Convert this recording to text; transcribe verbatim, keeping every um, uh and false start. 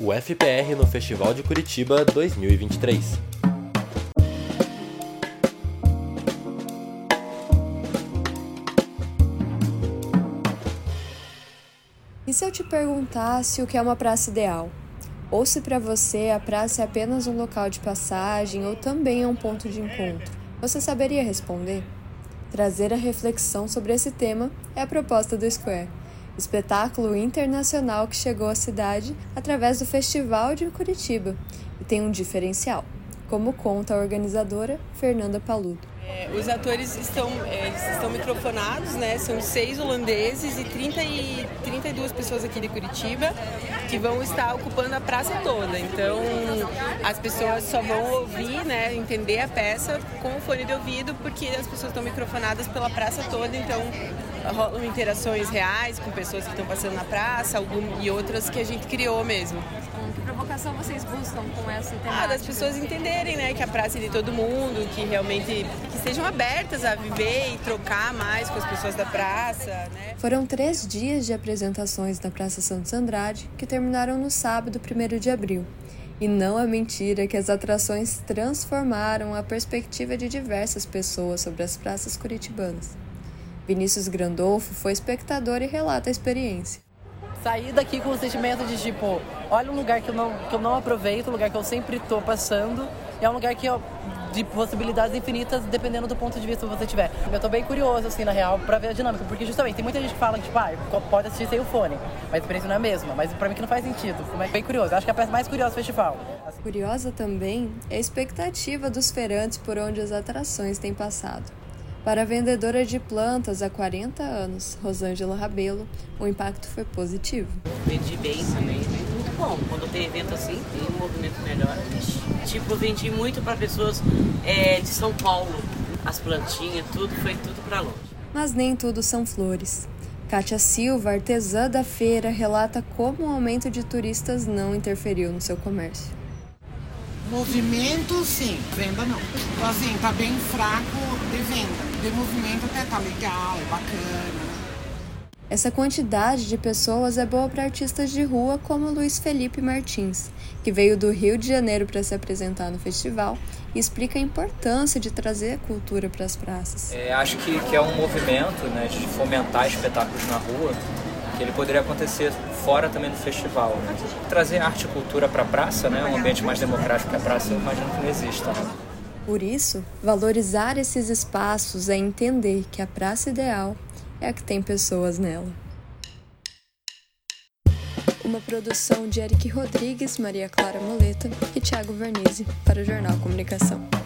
o F P R no Festival de Curitiba dois mil e vinte e três. E se eu te perguntasse o que é uma praça ideal? Ou se para você a praça é apenas um local de passagem ou também é um ponto de encontro? Você saberia responder? Trazer a reflexão sobre esse tema é a proposta do Square, espetáculo internacional que chegou à cidade através do Festival de Curitiba e tem um diferencial, como conta a organizadora Fernanda Paludo. É, os atores estão, é, eles estão microfonados, né? São seis holandeses e trinta e duas pessoas aqui de Curitiba que vão estar ocupando a praça toda. Então, as pessoas só vão ouvir, né, entender a peça com o fone de ouvido, porque as pessoas estão microfonadas pela praça toda. Então, rolam interações reais com pessoas que estão passando na praça algum, e outras que a gente criou mesmo. Que provocação vocês buscam com essa temática? Ah, das pessoas entenderem, né, que a praça é de todo mundo, que realmente que sejam abertas a viver e trocar mais com as pessoas da praça, né? Foram três dias de apresentações na Praça Santos Andrade, que terminaram no sábado, primeiro de abril. E não é mentira que as atrações transformaram a perspectiva de diversas pessoas sobre as praças curitibanas. Vinícius Grandolfo foi espectador e relata a experiência. Saí daqui com o sentimento de tipo, olha um lugar que eu não, que eu não aproveito, um lugar que eu sempre estou passando, é um lugar que eu, de possibilidades infinitas, dependendo do ponto de vista que você tiver. Eu tô bem curioso, assim, na real, pra ver a dinâmica, porque justamente tem muita gente que fala que, tipo, ah, pode assistir sem o fone, mas a experiência não é a mesma, mas pra mim que não faz sentido, mas bem curioso, acho que é a peça mais curiosa do festival. Assim. Curiosa também é a expectativa dos feirantes por onde as atrações têm passado. Para a vendedora de plantas há quarenta anos, Rosângela Rabelo, o impacto foi positivo. Vendi bem também, muito bom. Quando tem evento assim, tem um movimento melhor. Tipo, eu vendi muito para pessoas é, de São Paulo. As plantinhas, tudo, foi tudo para longe. Mas nem tudo são flores. Kátia Silva, artesã da feira, relata como o aumento de turistas não interferiu no seu comércio. Movimento, sim. Venda, não. Então, assim, tá bem fraco de venda. De movimento até tá legal, é bacana. Essa quantidade de pessoas é boa para artistas de rua como Luiz Felipe Martins, que veio do Rio de Janeiro para se apresentar no festival e explica a importância de trazer a cultura para as praças. É, acho que, que é um movimento, né, de fomentar espetáculos na rua, que ele poderia acontecer fora também do festival. Né? Trazer arte e cultura para a praça, né, um ambiente mais democrático que a praça, eu imagino que não exista. Né? Por isso, valorizar esses espaços é entender que a praça ideal é a que tem pessoas nela. Uma produção de Eric Rodrigues, Maria Clara Moleta e Thiago Vernizzi para o Jornal Comunicação.